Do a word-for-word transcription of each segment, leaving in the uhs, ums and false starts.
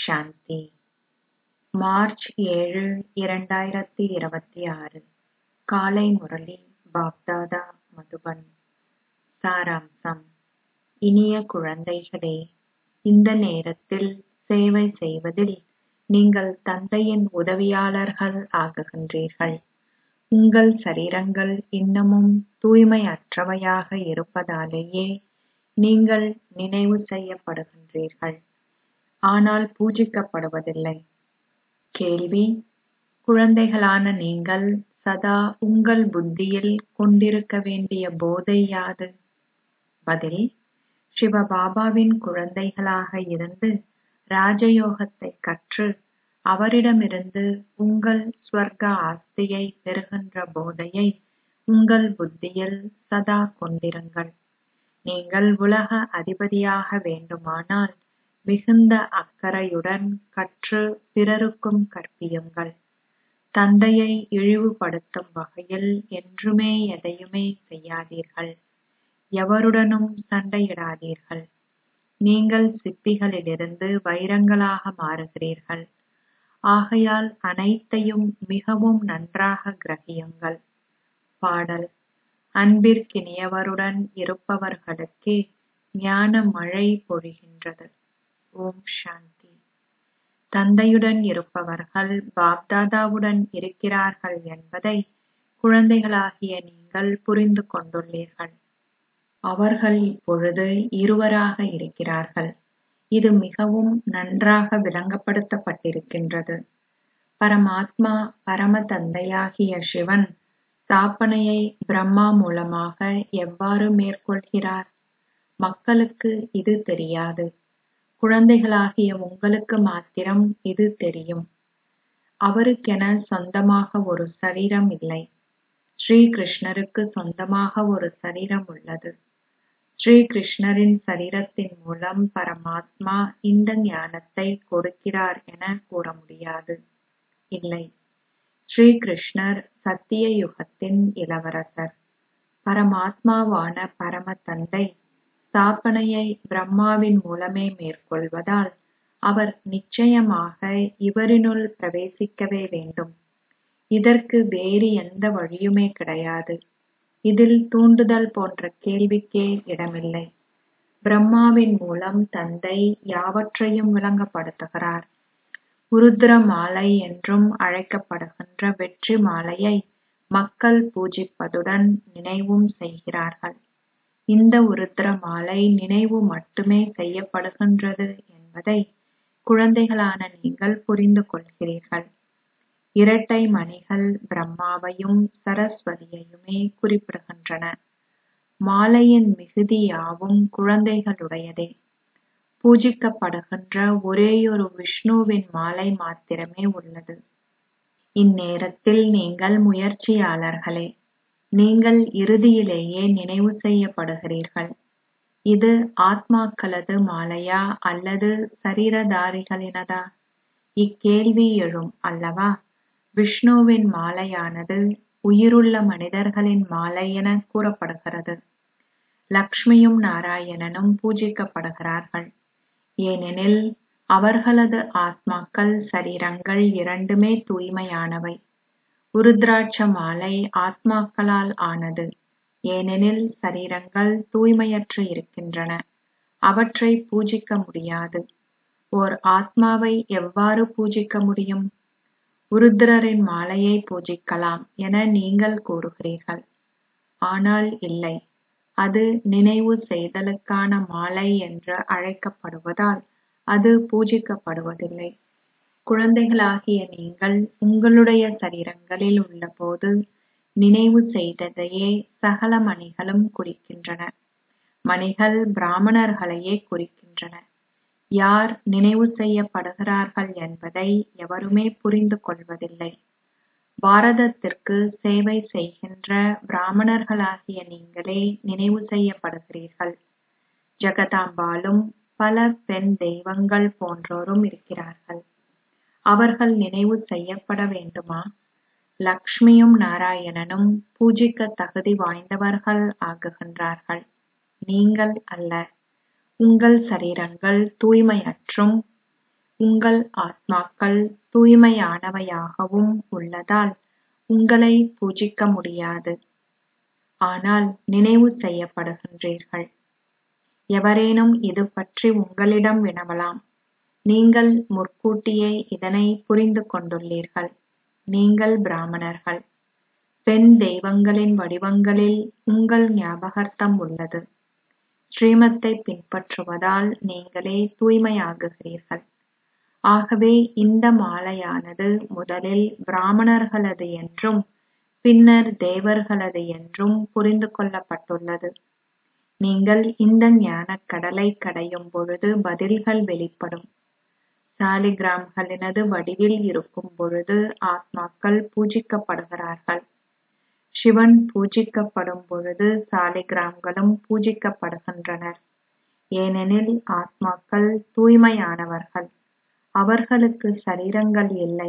சாந்தி. March ஏழு இரண்டாயிரத்தி இருபத்தி ஆறு காலை முரளி பாப்தாதா மதுபன். சாராம்சம். இனிய குழந்தைகளே, இந்த நேரத்தில் சேவை செய்வதில் நீங்கள் தந்தையின் உதவியாளர்கள் ஆகுகின்றீர்கள். உங்கள் சரீரங்கள் இன்னமும் தூய்மையற்றவையாக இருப்பதாலேயே நீங்கள் நினைவு செய்யப்படுகின்றீர்கள், ஆனால் பூஜிக்கப்படுவதில்லை. கேள்வி: குழந்தைகளான நீங்கள் சதா உங்கள் புத்தியில் கொண்டிருக்க வேண்டிய போதை யாது? பதில்: சிவபாபாவின் குழந்தைகளாக இருந்து ராஜயோகத்தை கற்று அவரிடமிருந்து உங்கள் ஸ்வர்க்க ஆஸ்தியை பெறுகின்ற போதையை உங்கள் புத்தியில் சதா கொண்டிருங்கள். நீங்கள் உலக அதிபதியாக வேண்டுமானால் மிகுந்த அக்கறையுடன் கற்று பிறருக்கும் கற்பியுங்கள். தந்தையை இழிவுபடுத்தும் வகையில் என்றுமே எதையுமே செய்யாதீர்கள். எவருடனும் சண்டையிடாதீர்கள். நீங்கள் சிப்பிகளிலிருந்து வைரங்களாக மாறுகிறீர்கள். ஆகையால் அனைத்தையும் மிகவும் நன்றாக கிரகியுங்கள். பாடல்: அன்பிற்கினியவருடன் இருப்பவர்களுக்கே ஞான மழை பொழிகின்றது. ஓம் சாந்தி. தந்தையுடன் இருப்பவர்கள் பாப்தாதாவுடன் இருக்கிறார்கள் என்பதை குழந்தைகளாகிய நீங்கள் புரிந்து கொண்டுள்ளீர்கள். அவர்கள் இப்பொழுது இருவராக இருக்கிறார்கள். இது மிகவும் நன்றாக விளங்கப்படுத்தப்பட்டிருக்கின்றது. பரமாத்மா பரம தந்தையாகிய சிவன் ஸ்தாபனையை பிரம்மா மூலமாக எவ்வாறு மேற்கொள்கிறார்? மக்களுக்கு இது தெரியாது. குழந்தைகளாகிய உங்களுக்கு மாத்திரம் இது தெரியும். அவருக்கென சொந்தமாக ஒரு சரீரம் இல்லை. ஸ்ரீ கிருஷ்ணருக்கு சொந்தமாக ஒரு சரீரம் உள்ளது. ஸ்ரீ கிருஷ்ணரின் சரீரத்தின் மூலம் பரமாத்மா இந்த ஞானத்தை கொடுக்கிறார் என கூற முடியாது. இல்லை, ஸ்ரீ கிருஷ்ணர் சத்திய யுகத்தின் இளவரசர். பரமாத்மாவான பரம தந்தை ஸ்தாபனையை பிரம்மாவின் மூலமே மேற்கொள்வதால் அவர் நிச்சயமாக இவரினுள் பிரவேசிக்கவே வேண்டும். இதற்கு வேறு எந்த வழியுமே கிடையாது. இதில் தூண்டுதல் போன்ற கேள்விக்கே இடமில்லை. பிரம்மாவின் மூலம் தந்தை யாவற்றையும் விளங்கப்படுத்துகிறார். உருத்திர மாலை என்றும் அழைக்கப்படுகின்ற வெற்றி மாலையை மக்கள் பூஜிப்பதுடன் நினைவும் செய்கிறார்கள். இந்த உருத்திர மாலை நினைவு மட்டுமே செய்யப்படுகின்றது என்பதை குழந்தைகளான நீங்கள் புரிந்து கொள்கிறீர்கள். இரட்டை மணிகள் பிரம்மாவையும் சரஸ்வதியையுமே குறிப்பிடுகின்றன. மாலையின் மிகுதி யாவும் குழந்தைகளுடையதே. பூஜிக்கப்படுகின்ற ஒரேயொரு விஷ்ணுவின் மாலை மாத்திரமே உள்ளது. இந்நேரத்தில் நீங்கள் முயற்சியாளர்களே. நீங்கள் இறுதியிலேயே நினைவு செய்யப்படுகிறீர்கள். இது ஆத்மாக்களது மாலையா அல்லது சரீரதாரிகளினதா? இக்கேள்வி எழும் அல்லவா? விஷ்ணுவின் மாலையானது உயிருள்ள மனிதர்களின் மாலை என கூறப்படுகிறது. லக்ஷ்மியும் நாராயணனும் பூஜிக்கப்படுகிறார்கள். ஏனெனில் அவர்களது ஆத்மாக்கள் சரீரங்கள் இரண்டுமே தூய்மையானவை. உருத்ராட்ச மாலை ஆத்மாக்களால் ஆனது. ஏனெனில் சரீரங்கள் தூய்மையற்று இருக்கின்றன. அவற்றை பூஜிக்க முடியாது. ஓர் ஆத்மாவை எவ்வாறு பூஜிக்க முடியும்? உருத்திரரின் மாலையை பூஜிக்கலாம் என நீங்கள் கூறுகிறீர்கள். ஆனால் இல்லை, அது நினைவு செய்தலுக்கான மாலை என்று அழைக்கப்படுவதால் அது பூஜிக்கப்படுவதில்லை. குழந்தைகளாகிய நீங்கள் உங்களுடைய சரீரங்களில் உள்ளபோது நினைவு செய்ததையே சகல மணிகளும் குறிக்கின்றன. மணிகள் பிராமணர்களையே குறிக்கின்றன. யார் நினைவு செய்யப்படுகிறார்கள் என்பதை எவருமே புரிந்து கொள்வதில்லை. பாரதத்திற்கு சேவை செய்கின்ற பிராமணர்களாகிய நீங்களே நினைவு செய்யப்படுகிறீர்கள். ஜெகதாம்பாலும் பல பெண் தெய்வங்கள் போன்றோரும் இருக்கிறார்கள். அவர்கள் நினைவு செய்யப்பட வேண்டுமா? லக்ஷ்மியும் நாராயணனும் பூஜிக்க தகுதி வாய்ந்தவர்கள் ஆகுகின்றார்கள். நீங்கள் அல்ல. உங்கள் சரீரங்கள் தூய்மையற்றும் உங்கள் ஆத்மாக்கள் தூய்மையானவையாகவும் உள்ளதால் உங்களை பூஜிக்க முடியாது. ஆனால் நினைவு செய்யப்படுகின்றீர்கள். எவரேனும் இது பற்றி உங்களிடம் வினவலாம். நீங்கள் முற்கூட்டியே இதனை புரிந்து கொண்டுள்ளீர்கள். நீங்கள் பிராமணர்கள். பெண் தெய்வங்களின் வடிவங்களில் உங்கள் ஞாபகார்த்தம் உள்ளது. ஸ்ரீமத்தை பின்பற்றுவதால் நீங்களே தூய்மையாகுகிறீர்கள். ஆகவே இந்த மாலையானது முதலில் பிராமணர்களது என்றும் பின்னர் தேவர்களது என்றும் புரிந்து கொள்ளப்பட்டுள்ளது. நீங்கள் இந்த ஞானக் கடலை கடையும் பொழுது பதில்கள் வெளிப்படும். சாலிகிராம்களினது வடிவில் இருக்கும் பொழுது ஆத்மாக்கள் பூஜிக்கப்படுகிறார்கள். சிவன் பூஜிக்கப்படும் பொழுது சாலிகிராம்களும் பூஜிக்கப்படுகின்றனர். ஏனெனில் ஆத்மாக்கள் தூய்மையானவர்கள். அவர்களுக்கு சரீரங்கள் இல்லை.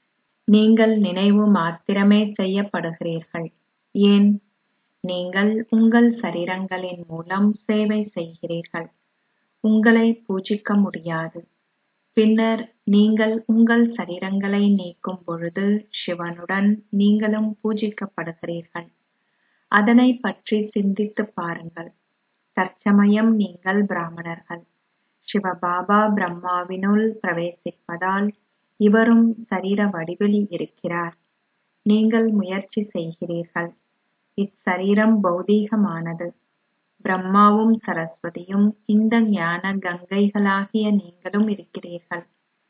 நீங்கள் நினைவு மாத்திரமே செய்யப்படுகிறீர்கள். ஏன்? நீங்கள் உங்கள் சரீரங்களின் மூலம் சேவை செய்கிறீர்கள். உங்களை பூஜிக்க முடியாது. பின்னர் நீங்கள் உங்கள் சரீரங்களை நீக்கும் பொழுது சிவனுடன் நீங்களும் பூஜிக்கப்படுகிறீர்கள். அதனை பற்றி சிந்தித்துப் பாருங்கள். தற்சமயம் நீங்கள் பிராமணர்கள். சிவபாபா பிரம்மாவினுள் பிரவேசிப்பதால் இவரும் சரீர வடிவில் இருக்கிறார். நீங்கள் முயற்சி செய்கிறீர்கள். இச்சரீரம் பௌதீகமானது. பிரம்மாவும் சரஸ்வதியும் இந்த ஞான கங்கைகளாகிய நீங்களும் இருக்கிறீர்கள்.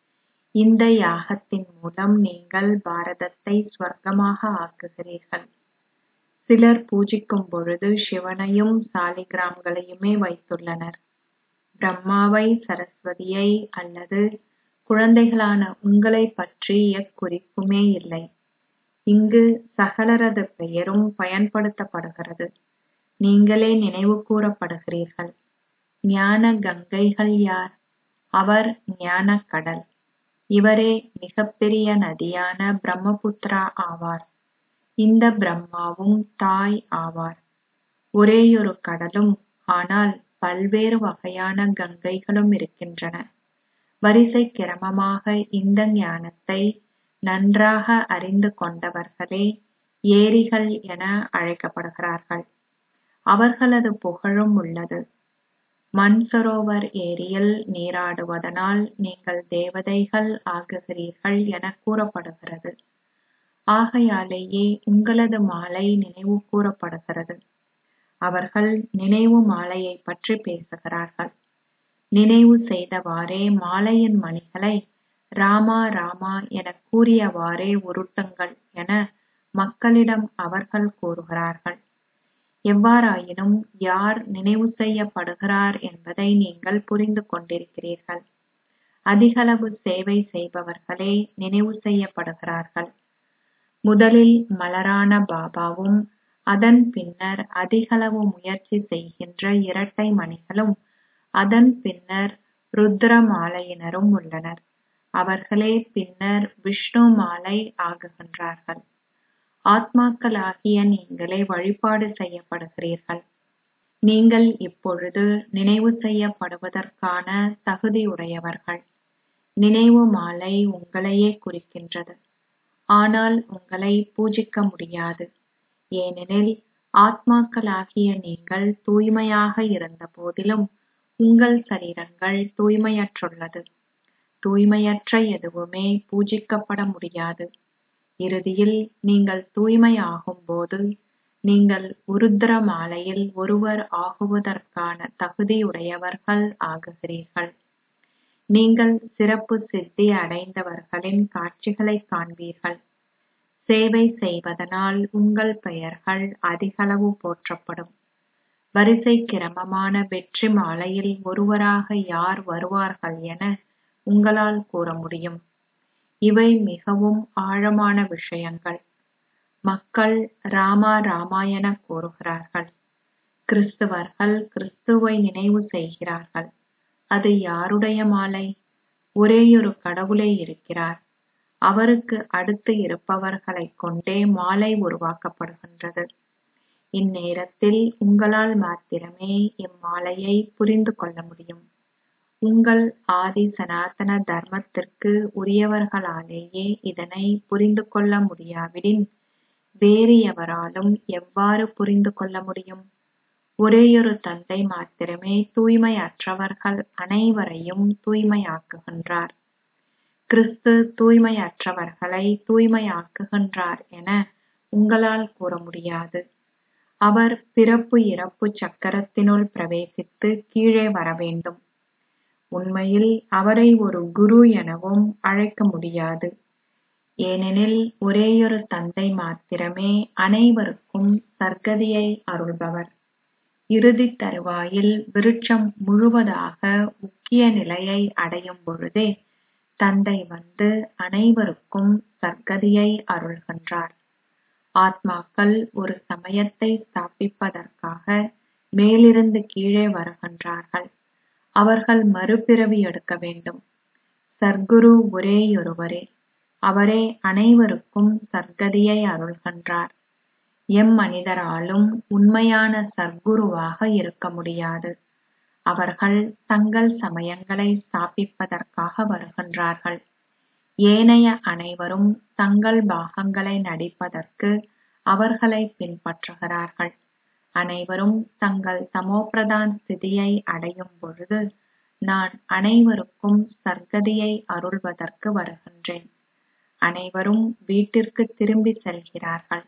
இந்த யாகத்தின் மூலம் நீங்கள் பாரதத்தை ஸ்வர்க்கமாக ஆக்குகிறீர்கள். சிலர் பூஜிக்கும் பொழுது சிவனையும் சாலிகிராம்களையுமே வைத்துள்ளனர். பிரம்மாவை, சரஸ்வதியை அல்லது குழந்தைகளான உங்களை பற்றி எக்குறிப்புமே இல்லை. இங்கு சகலரது பெயரும் பயன்படுத்தப்படுகிறது. நீங்களே நினைவு கூறப்படுகிறீர்கள். ஞான கங்கைகள் யார்? அவர் ஞான கடல். இவரே மிகப்பெரிய நதியான பிரம்மபுத்திரா ஆவார். இந்த பிரம்மாவும் தாய் ஆவார். ஒரேயொரு கடலும், ஆனால் பல்வேறு வகையான கங்கைகளும் இருக்கின்றன. வரிசை கிரமமாக இந்த ஞானத்தை நன்றாக அறிந்து கொண்டவர்களே ஏரிகள் என அழைக்கப்படுகிறார்கள். அவர்களது புகழும் உள்ளது. மன்சரோவர் ஏரியில் நீராடுவதனால் நீங்கள் தேவதைகள் ஆகுகிறீர்கள் என கூறப்படுகிறது. ஆகையாலேயே உங்களது மாலை நினைவு கூறப்படுகிறது. அவர்கள் நினைவு மாலையை பற்றி பேசுகிறார்கள். நினைவு செய்தவாறே மாலையின் மணிகளை ராமா ராமா என கூறியவாறே உருட்டுங்கள் என மக்களிடம் அவர்கள் கூறுகிறார்கள். எவ்வாறாயினும் யார் நினைவு செய்யப்படுகிறார் என்பதை நீங்கள் புரிந்து கொண்டிருக்கிறீர்கள். அதிகளவு சேவை செய்பவர்களே நினைவு செய்யப்படுகிறார்கள். முதலில் மலரான பாபாவும் அதன் பின்னர் அதிகளவு முயற்சி செய்கின்ற இரட்டை மணிகளும் அதன் பின்னர் ருத்ர மாலையினரும் உள்ளனர். அவர்களே பின்னர் விஷ்ணு மாலை ஆகுகின்றார்கள். ஆத்மாக்களாகிய நீங்களே வழிபாடு செய்யப்படுகிறீர்கள். நீங்கள் இப்பொழுது நினைவு செய்யப்படுவதற்கான தகுதியுடையவர்கள். நினைவு மாலை உங்களையே குறிக்கின்றது. ஆனால் உங்களை பூஜிக்க முடியாது. ஏனெனில் ஆத்மாக்களாகிய நீங்கள் தூய்மையாக இருந்த போதிலும் உங்கள் சரீரங்கள் தூய்மையற்றுள்ளது. தூய்மையற்ற எதுவுமே பூஜிக்கப்பட முடியாது. இறுதியில் நீங்கள் தூய்மையாகும் போது நீங்கள் உருத்திர மாலையில் ஒருவர் ஆகுவதற்கான தகுதியுடையவர்கள் ஆகுகிறீர்கள். நீங்கள் சிறப்பு சித்தி அடைந்தவர்களின் காட்சிகளை காண்பீர்கள். சேவை செய்வதனால் உங்கள் பெயர்கள் அதிகளவு போற்றப்படும். வரிசை கிரமமான வெற்றி மாலையில் ஒருவராக யார் வருவார்கள் என உங்களால் கூற முடியும். இவை மிகவும் ஆழமான விஷயங்கள். மக்கள் ராமா ராமா என கூறுகிறார்கள். கிறிஸ்துவர்கள் கிறிஸ்துவை நினைவு செய்கிறார்கள். அது யாருடைய மாலை? ஒரேயொரு கடவுளே இருக்கிறார். அவருக்கு அடுத்து இருப்பவர்களைக் கொண்டே மாலை உருவாக்கப்படுகின்றது. இந்நேரத்தில் உங்களால் மாத்திரமே இம்மாலையை புரிந்து கொள்ள முடியும். உங்கள் ஆதி சனாதன தர்மத்திற்கு உரியவர்களாலேயே இதனை புரிந்து கொள்ள முடியாவிடின் வேறு எவராலும் எவ்வாறு புரிந்து கொள்ள முடியும்? ஒரேயொரு தந்தை மாத்திரமே தூய்மையற்றவர்கள் அனைவரையும் தூய்மையாக்குகின்றார். கிறிஸ்து தூய்மையற்றவர்களை தூய்மையாக்குகின்றார் என உங்களால் கூற முடியாது. அவர் பிறப்பு இறப்பு சக்கரத்தினுள் பிரவேசித்து கீழே வர வேண்டும். உண்மையில் அவரை ஒரு குரு எனவும் அழைக்க முடியாது. ஏனெனில் ஒரேயொரு தந்தை மாத்திரமே அனைவருக்கும் சர்க்கதியை அருள்பவர். இறுதி தருவாயில் விருட்சம் முழுவதாக முக்கிய நிலையை அடையும் பொழுதே தந்தை வந்து அனைவருக்கும் சர்க்கதியை அருள்கின்றார். ஆத்மாக்கள் ஒரு சமயத்தை ஸ்தாபிப்பதற்காக மேலிருந்து கீழே வருகின்றார்கள். அவர்கள் மறுபிறவி எடுக்க வேண்டும். சர்க்குரு ஒரேயொருவரே. அவரே அனைவருக்கும் சர்க்கதியை அருள்கின்றார். எம் மனிதராலும் உண்மையான சர்க்குருவாக இருக்க முடியாது. அவர்கள் தங்கள் சமயங்களை ஸ்தாபிப்பதற்காக வருகின்றார்கள். ஏனைய அனைவரும் தங்கள் பாகங்களை நடிப்பதற்கு அவர்களை பின்பற்றுகிறார்கள். அனைவரும் தங்கள் தமோபிரதான் ஸ்திதியை அடையும் பொழுது நான் அனைவருக்கும் சர்க்கதியை அருள்வதற்கு வருகின்றேன். அனைவரும் வீட்டிற்கு திரும்பி செல்கிறார்கள்.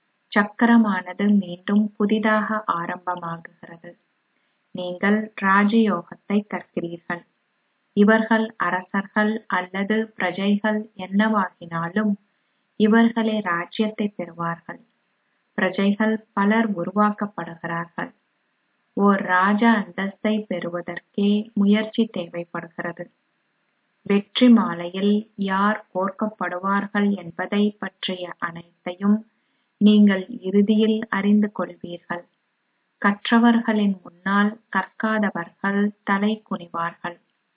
சக்கரமானது மீண்டும் புதிதாக ஆரம்பமாகுகிறது. நீங்கள் ராஜயோகத்தை கற்கிறீர்கள். இவர்கள் அரசர்கள் அல்லது பிரஜைகள் என்னவாகினாலும் இவர்களே ராஜ்யத்தை பெறுவார்கள். பிரஜைகள் பலர் உருவாக்கப்படுகிறார்கள். ஓர் ராஜ அந்தஸ்தை பெறுவதற்கே முயற்சி தேவைப்படுகிறது. வெற்றி மாலையில் யார் கோர்க்கப்படுவார்கள் என்பதை பற்றிய அனைத்தையும் நீங்கள் இறுதியில் அறிந்து கொள்வீர்கள். கற்றவர்களின் முன்னால் கற்காதவர்கள் தலை குனிவார்கள்.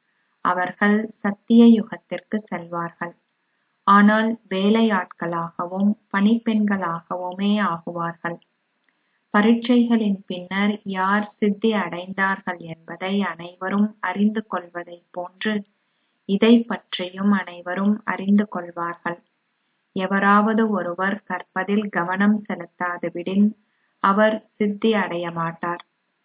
அவர்கள் சத்திய யுகத்திற்கு செல்வார்கள். ஆனால் வேலையாட்களாகவும் பணிப்பெண்களாகவுமே ஆகுவார்கள். பரீட்சைகளின் பின்னர் யார் சித்தி அடைந்தார்கள் என்பதை அனைவரும் அறிந்து கொள்வதைப் போன்று இதை பற்றியும் அனைவரும் அறிந்து கொள்வார்கள். எவராவது ஒருவர் கற்பதில் கவனம் செலுத்தாதுவிடின் அவர் சித்தி அடைய மாட்டார்.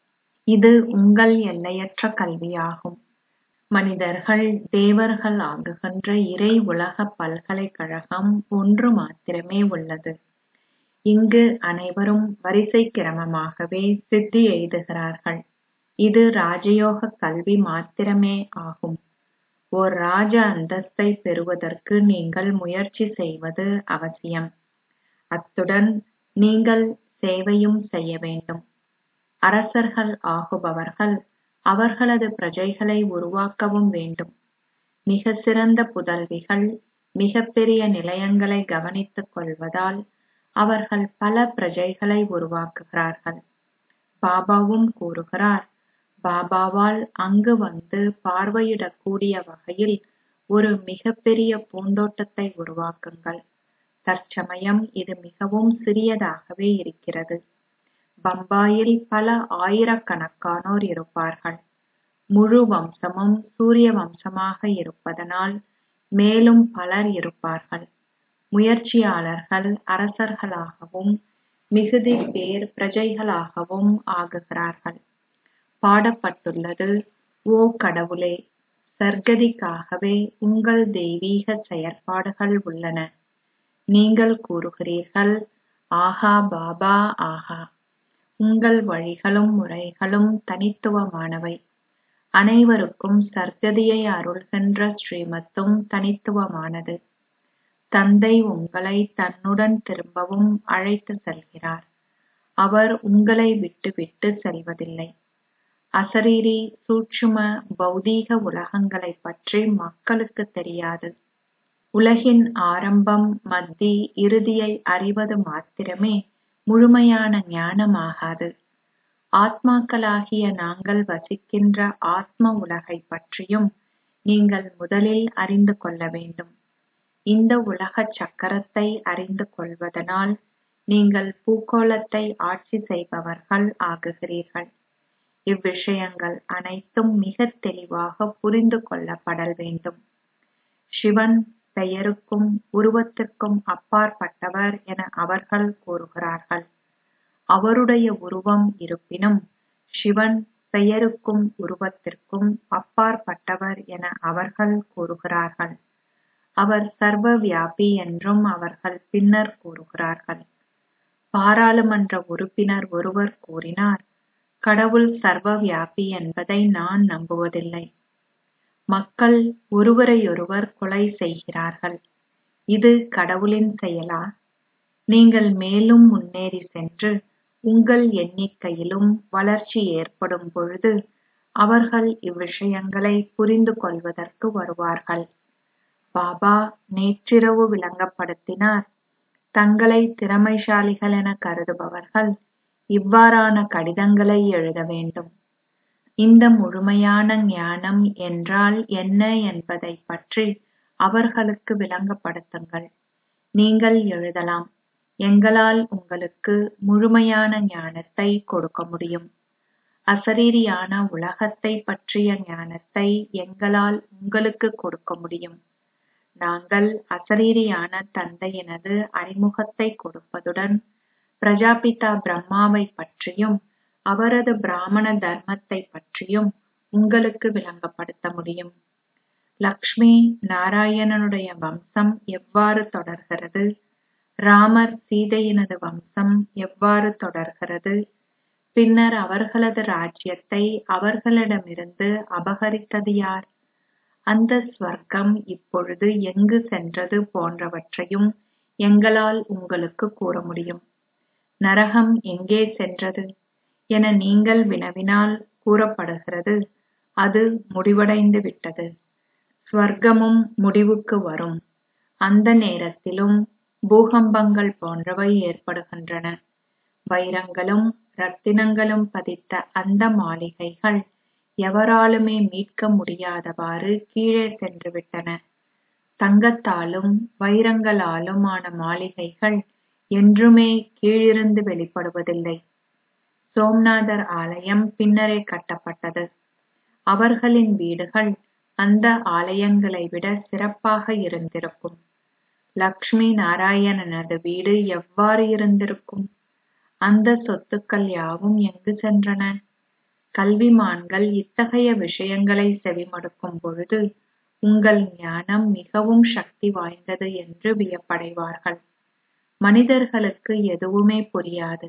இது உங்கள் எல்லையற்ற கல்வியாகும். மனிதர்கள் தேவர்கள் ஆகுகின்ற இறை உலக பல்கலைக்கழகம் ஒன்று மாத்திரமே உள்ளது. இங்கு அனைவரும் வரிசை கிரமமாகவே சித்தி எய்துகிறார்கள். இது ராஜயோக கல்வி மாத்திரமே ஆகும். ஓர் ராஜ அந்தஸ்தை பெறுவதற்கு நீங்கள் முயற்சி செய்வது அவசியம். அத்துடன் நீங்கள் சேவையும் செய்ய வேண்டும். அரசர்கள் ஆகுபவர்கள் அவர்களது பிரஜைகளை உருவாக்கவும் வேண்டும். மிக சிறந்த புதல்விகள் மிகப் பெரிய நிலையங்களை கவனித்துக் கொள்வதால் அவர்கள் பல பிரஜைகளை உருவாக்குகிறார்கள். பாபாவும் கூறுகிறார், பாபாவால் அங்கு வந்து பார்வையிடக்கூடிய வகையில் ஒரு மிகப்பெரிய பூந்தோட்டத்தை உருவாக்குங்கள். தற்சமயம் இது மிகவும் சிறியதாகவே இருக்கிறது. பம்பாயில் பல ஆயிரக்கணக்கானோர் இருப்பார்கள். முழு வம்சமும் சூரிய வம்சமாக இருப்பதனால் மேலும் பலர் இருப்பார்கள். முயற்சியாளர்கள் அரசர்களாகவும் மிகுதி பேர் பிரஜைகளாகவும் ஆகுகிறார்கள். பாடப்பட்டுள்ளது, ஓ கடவுளே, சர்க்கதிக்காகவே உங்கள் தெய்வீக செயற்பாடுகள் உள்ளன. நீங்கள் கூறுகிறீர்கள், ஆஹா பாபா ஆஹா. உங்கள் வழிகளும் முறைகளும் தனித்துவமானவை. அனைவருக்கும் சர்க்கதியை அருள்கின்ற ஸ்ரீமத்தும் தனித்துவமானது. தந்தை உங்களை தன்னுடன் திரும்பவும் அழைத்து செல்கிறார். அவர் உங்களை விட்டுவிட்டு செல்வதில்லை. அசரீரி சூட்சும பௌதீக உலகங்களைப் பற்றி மக்களுக்கு தெரியாது. உலகின் ஆரம்பம் மத்தி இறுதியை அறிவது மாத்திரமே முழுமையான ஞானமாகாது. ஆத்மாக்களாகிய நாங்கள் வசிக்கின்ற ஆத்ம உலகை பற்றியும் நீங்கள் முதலில் அறிந்து கொள்ள வேண்டும். இந்த உலக சக்கரத்தை அறிந்து கொள்வதனால் நீங்கள் பூகோளத்தை ஆட்சி செய்பவர்கள் ஆகுகிறீர்கள். இவ்விஷயங்கள் அனைத்தும் மிகத் தெளிவாக புரிந்து கொள்ளப்படல் வேண்டும். சிவன் பெயருக்கும் உருவத்திற்கும் அப்பாற்பட்டவர் என அவர்கள் கூறுகிறார்கள். அவருடைய உருவம் இருப்பினும் சிவன் பெயருக்கும் உருவத்திற்கும் அப்பாற்பட்டவர் என அவர்கள் கூறுகிறார்கள். அவர் சர்வ வியாபி என்றும் அவர்கள் பின்னர் கூறுகிறார்கள். பாராளுமன்ற உறுப்பினர் ஒருவர் கூறினார், கடவுள் சர்வ வியாபி என்பதை நான் நம்புவதில்லை. மக்கள் ஒருவரையொருவர் கொலை செய்கிறார்கள். இது கடவுளின் செயலா? நீங்கள் மேலும் முன்னேறி சென்று உங்கள் எண்ணிக்கையிலும் வளர்ச்சி ஏற்படும் பொழுது அவர்கள் இவ்விஷயங்களை புரிந்து கொள்வதற்கு வருவார்கள். பாபா நேற்றிரவு விளங்கப்படுத்தினார், தங்களை திறமைசாலிகள் என கருதுபவர்கள் இவ்வாறான கடிதங்களை எழுத வேண்டும். இந்த முழுமையான ஞானம் என்றால் என்ன என்பதை பற்றி அவர்களுக்கு விளங்கப்படுத்துங்கள். நீங்கள் எழுதலாம், எங்களால் உங்களுக்கு முழுமையான ஞானத்தை கொடுக்க முடியும். அசரீரியான உலகத்தை பற்றிய ஞானத்தை எங்களால் உங்களுக்கு கொடுக்க முடியும். நாங்கள் அசரீரியான தந்தையினது அறிமுகத்தை கொடுப்பதுடன் பிரஜாபிதா பிரம்மாவை பற்றியும் அவரது பிராமண தர்மத்தை பற்றியும் உங்களுக்கு விளங்கப்படுத்த முடியும். லக்ஷ்மி நாராயணனுடைய வம்சம் எவ்வாறு தொடர்கிறது, ராமர் சீதையினது வம்சம் எவ்வாறு தொடர்கிறது, பின்னர் அவர்களது ராஜ்யத்தை அவர்களிடமிருந்து அபகரித்தது யார், அந்த ஸ்வர்க்கம் இப்பொழுது எங்கு சென்றது போன்றவற்றையும் எங்களால் உங்களுக்கு கூற முடியும். நரகம் எங்கே சென்றது என நீங்கள் வினவினால் கூறப்படுகிறது, அது முடிவடைந்து விட்டது. ஸ்வர்க்கமும் முடிவுக்கு வரும். அந்த நேரத்திலும் பூகம்பங்கள் போன்றவை ஏற்படுகின்றன. வைரங்களும் ரத்தினங்களும் பதித்த அந்த மாளிகைகள் எவராலுமே மீட்க முடியாதவாறு கீழே சென்றுவிட்டன. தங்கத்தாலும் வைரங்களாலும் ஆன மாளிகைகள் என்றுமே கீழிருந்து வெளிப்படுவதில்லை. சோம்நாதர் ஆலயம் பின்னரே கட்டப்பட்டது. அவர்களின் வீடுகள் அந்த ஆலயங்களை விட சிறப்பாக இருந்திருக்கும். லக்ஷ்மி நாராயணனது வீடு எவ்வாறு இருந்திருக்கும்? அந்த சொத்துக்கள் யாவும் எங்கு சென்றன? கல்விமான்கள் இத்தகைய விஷயங்களை செவிமடுக்கும் பொழுது உங்கள் ஞானம் மிகவும் சக்தி வாய்ந்தது என்று வியப்படைவார்கள். மனிதர்களுக்கு எதுவுமே புரியாது.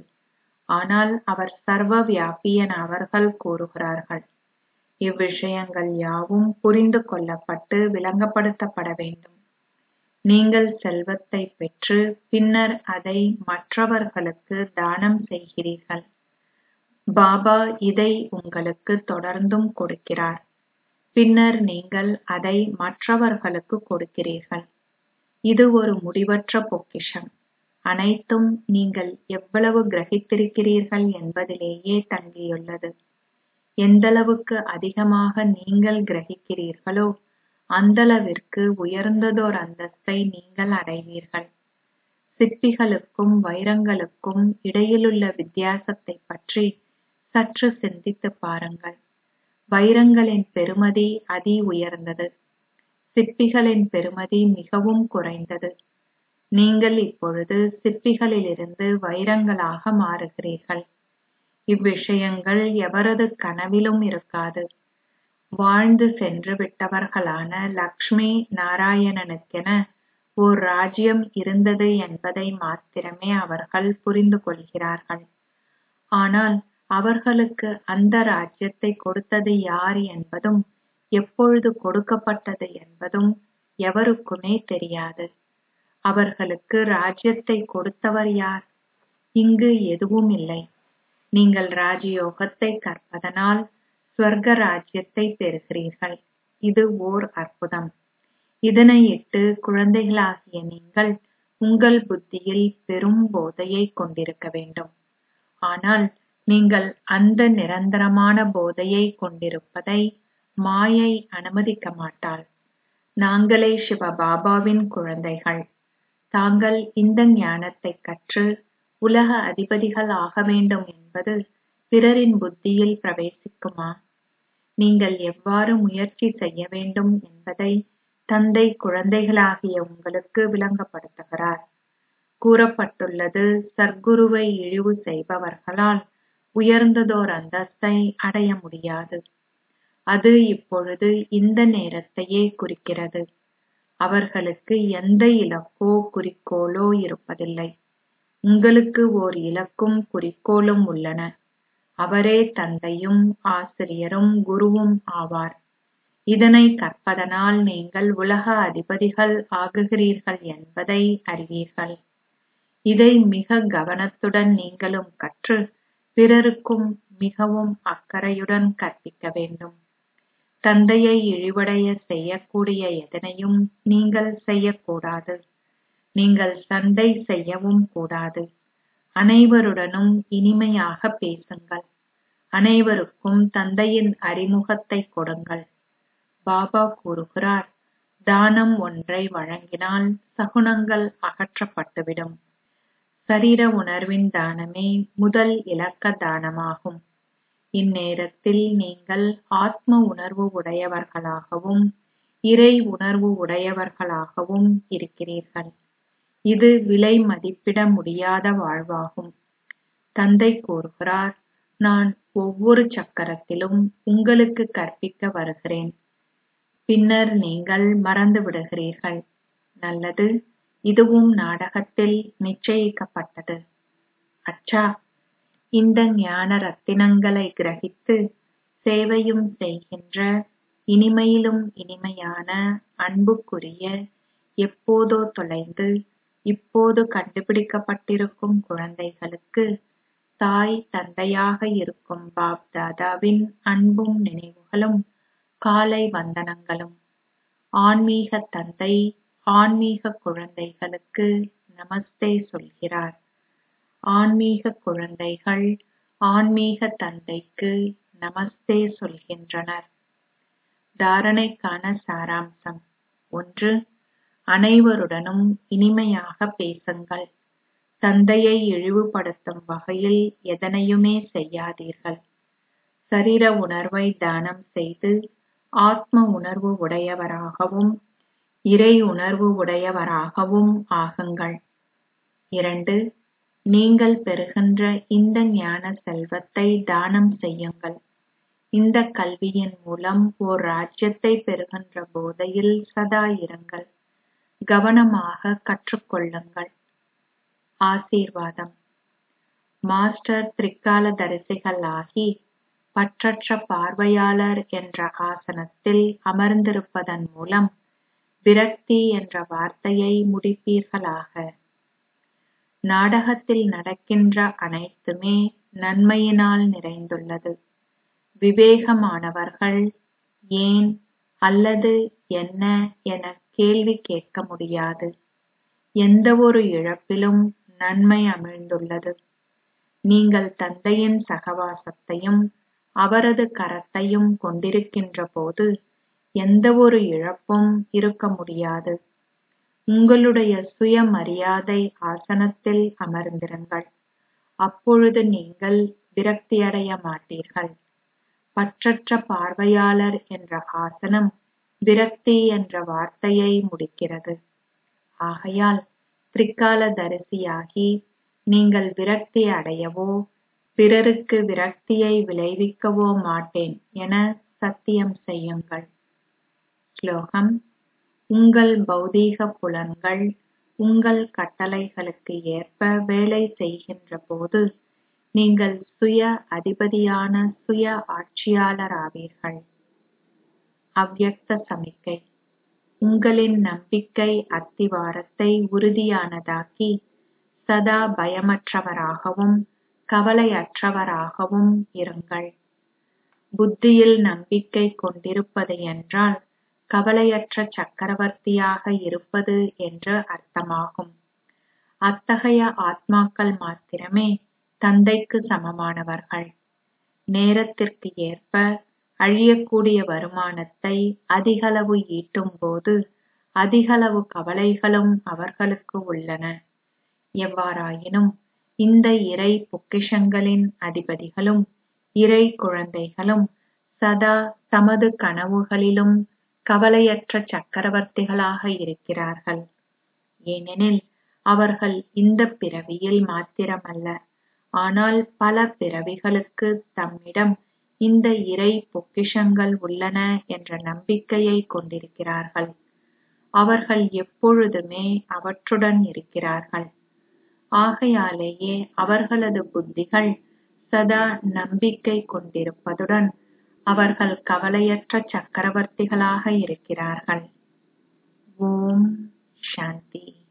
ஆனால் அவர் சர்வ வியாபி என அவர்கள் கூறுகிறார்கள். இவ்விஷயங்கள் யாவும் புரிந்து கொள்ளப்பட்டு விளங்கப்படுத்தப்பட வேண்டும். நீங்கள் செல்வத்தை பெற்று பின்னர் அதை மற்றவர்களுக்கு தானம் செய்கிறீர்கள். பாபா இதை உங்களுக்கு தொடர்ந்தும் கொடுக்கிறார். பின்னர் நீங்கள் அதை மற்றவர்களுக்கு கொடுக்கிறீர்கள். இது ஒரு முடிவற்ற பொக்கிஷம். அனைத்தும் நீங்கள் எவ்வளவு கிரகித்திருக்கிறீர்கள் என்பதிலேயே தங்கியுள்ளது. எந்தளவுக்கு அதிகமாக நீங்கள் கிரகிக்கிறீர்களோ அந்தளவிற்கு உயர்ந்ததோர் அந்தஸ்தை நீங்கள் அடைவீர்கள். சிற்பிகளுக்கும் வைரங்களுக்கும் இடையிலுள்ள வித்தியாசத்தை பற்றி சற்று சிந்தித்துப் பாருங்கள். வைரங்களின் பெறுமதி அதி உயர்ந்தது. சிற்பிகளின் பெறுமதி மிகவும் குறைந்தது. நீங்கள் இப்பொழுது சிற்பிகளிலிருந்து வைரங்களாக மாறுகிறீர்கள். இவ்விஷயங்கள் எவரது கனவிலும் இருக்காது. வாழ்ந்து சென்று விட்டவர்களான லக்ஷ்மி நாராயணனுக்கென ஓர் ராஜ்யம் இருந்தது என்பதை மாத்திரமே அவர்கள் புரிந்து கொள்கிறார்கள். ஆனால் அவர்களுக்கு அந்த ராஜ்யத்தை கொடுத்தது யார் என்பதும் எப்பொழுது கொடுக்கப்பட்டது என்பதும் எவருக்குமே தெரியாது. அவர்களுக்கு ராஜ்யத்தை கொடுத்தவர் யார்? இங்கு எதுவும் இல்லை. நீங்கள் ராஜயோகத்தை கற்பதனால் ஸ்வர்க ராஜ்யத்தை பெறுகிறீர்கள். இது ஓர் அற்புதம். இதனையிட்டு குழந்தைகளாகிய நீங்கள் உங்கள் புத்தியில் பெரும் போதையை கொண்டிருக்க வேண்டும். ஆனால் நீங்கள் அந்த நிரந்தரமான போதையை கொண்டிருப்பதை மாயை அனுமதிக்க மாட்டாள். நாங்களே சிவபாபாவின் குழந்தைகள். தாங்கள் இந்த ஞானத்தை கற்று உலக அதிபதிகள் ஆக வேண்டும் என்பது பிறரின் புத்தியில் பிரவேசிக்குமா? நீங்கள் எவ்வாறு முயற்சி செய்ய வேண்டும் என்பதை தந்தை குழந்தைகளாகிய உங்களுக்கு விளங்கப்படுத்துகிறார். கூறப்பட்டுள்ளது, சர்க்குருவை இழிவு செய்பவர்களால் உயர்ந்ததோர் அந்தஸ்தை அடைய முடியாது. அது இப்பொழுது இந்த நேரத்தையே குறிக்கிறது. அவர்களுக்கு எந்த இலக்கோ குறிக்கோளோ இருப்பதில்லை. உங்களுக்கு ஓர் இலக்கும் குறிக்கோளும் உள்ளன. அவரே தந்தையும் ஆசிரியரும் குருவும் ஆவார். இதனை கற்பதனால் நீங்கள் உலக அதிபதிகள் ஆகுகிறீர்கள் என்பதை அறிவீர்கள். இதை மிக கவனத்துடன் நீங்களும் கற்று பிறருக்கும் மிகவும் அக்கறையுடன் கற்பிக்க வேண்டும். தந்தையை இழிவடைய செய்யக்கூடிய எதனையும் நீங்கள் செய்யக்கூடாது. நீங்கள் சண்டை செய்யவும் கூடாது. அனைவருடனும் இனிமையாக பேசுங்கள். அனைவருக்கும் தந்தையின் அறிமுகத்தை கொடுங்கள். பாபா கூறுகிறார், தானம் ஒன்றை வழங்கினால் சகுனங்கள் அகற்றப்பட்டுவிடும். சரீர உணர்வின் தானமே முதல் இலக்க தானமாகும். இந்நேரத்தில் நீங்கள் ஆத்ம உணர்வு உடையவர்களாகவும் இறை உணர்வு உடையவர்களாகவும் இருக்கிறீர்கள். இது விலை மதிப்பிட முடியாத வாழ்வாகும். தந்தை கூறுகிறார், நான் ஒவ்வொரு சக்கரத்திலும் உங்களுக்கு கற்பிக்க வருகிறேன். பின்னர் நீங்கள் மறந்து விடுகிறீர்கள். நல்லது, இதுவும் நாடகத்தில் நிச்சயிக்கப்பட்டது. அச்சா, இந்த ஞான ரத்தினங்களை கிரகித்து சேவையும் செய்கின்ற இனிமையிலும் இனிமையான அன்புக்குரிய, எப்போதோ தொலைந்து இப்போது கண்டுபிடிக்கப்பட்டிருக்கும் குழந்தைகளுக்கு தாய் தந்தையாக இருக்கும் பாப் தாதாவின் அன்பும் நினைவுகளும் காலை வந்தனங்களும். ஆன்மீக தந்தை ஆன்மீக குழந்தைகளுக்கு நமஸ்தே சொல்கிறார். ஆன்மீக குழந்தைகள் ஆன்மீக தந்தைக்கு நமஸ்தே சொல்கின்றனர். தாரணைக்கான சாராம்சம். ஒன்று, அனைவருடனும் இனிமையாக பேசுங்கள். தந்தையை இழிவுபடுத்தும் வகையில் எதனையுமே செய்யாதீர்கள். சரீர உணர்வை தானம் செய்து ஆத்ம உணர்வு உடையவராகவும் இறை உணர்வு உடையவராகவும் ஆகுங்கள். இரண்டு, நீங்கள் பெறுகின்ற இந்த ஞான செல்வத்தை தானம் செய்யுங்கள். இந்த கல்வியின் மூலம் ஓர் ராஜ்யத்தை பெறுகின்ற போதையில் சதா இருங்கள். கவனமாக கற்றுக்கொள்ளுங்கள். ஆசீர்வாதம். மாஸ்டர் திரிகால தரிசிகள் ஆகி பற்றற்ற பார்வையாளர் என்ற ஆசனத்தில் அமர்ந்திருப்பதன் மூலம் விரக்தி என்ற வார்த்தையை முடிப்பீர்களாக. நாடகத்தில் நடக்கின்ற அனைத்துமே நன்மையினால் நிறைந்துள்ளது. விவேகமானவர்கள் ஏன் அல்லது என்ன என கேள்வி கேட்க முடியாது. எந்த ஒரு இழப்பிலும் நன்மை அமிழ்ந்துள்ளது. நீங்கள் தந்தையின் சகவாசத்தையும் அவரது கரத்தையும் கொண்டிருக்கின்ற போது எந்த ஒரு இழப்பும் இருக்க முடியாது. உங்களுடைய சுயமரியாதை ஆசனத்தில் அமர்ந்திருங்கள். அப்பொழுது நீங்கள் விரக்தியடைய மாட்டீர்கள். பற்றற்ற பார்வையாளர் என்ற ஆசனம் விரக்தி என்ற வார்த்தையை முடிக்கிறது. ஆகையால் திரிகால தரிசியாகி நீங்கள் விரக்தி அடையவோ பிறருக்கு விரக்தியை விளைவிக்கவோ மாட்டேன் என சத்தியம் செய்யுங்கள். ஸ்லோகம். உங்கள் பௌதீக புலன்கள் உங்கள் கட்டளைகளுக்கு ஏற்ப வேலை செய்கின்ற போது நீங்கள் சுய அதிபதியான சுய ஆட்சியாளராவீர்கள். அவ்யக்த சமிக்கை. உங்களின் நம்பிக்கை அத்திவாரத்தை உறுதியானதாக்கி சதா பயமற்றவராகவும் கவலையற்றவராகவும் இருங்கள். புத்தியில் நம்பிக்கை கொண்டிருப்பது என்றால் கவலையற்ற சக்கரவர்த்தியாக இருப்பது என்று அர்த்தமாகும். அத்தகைய ஆத்மாக்கள் மாத்திரமே தந்தைக்கு சமமானவர்கள். நேரத்திற்கு ஏற்ப அழியக்கூடிய வருமானத்தை அதிகளவு ஈட்டும் போது அதிகளவு கவலைகளும் அவர்களுக்கு உள்ளன. எவ்வாறாயினும் இந்த இறை பொக்கிஷங்களின் அதிபதிகளும் இறை குழந்தைகளும் சதா தமது கனவுகளிலும் கவலையற்ற சக்கரவர்த்திகளாக இருக்கிறார்கள். ஏனெனில் அவர்கள் இந்த பிறவியில் மாத்திரமல்ல, ஆனால் பல பிறவிகளுக்கு தம்மிடம் இந்த இறை பொக்கிஷங்கள் உள்ளன என்ற நம்பிக்கையை கொண்டிருக்கிறார்கள். அவர்கள் எப்பொழுதுமே அவற்றுடன் இருக்கிறார்கள். ஆகையாலேயே அவர்களது புத்திகள் சதா நம்பிக்கை கொண்டிருப்பதுடன் அவர்கள் கவலையற்ற சக்கரவர்த்திகளாக இருக்கிறார்கள். ஓம் சாந்தி.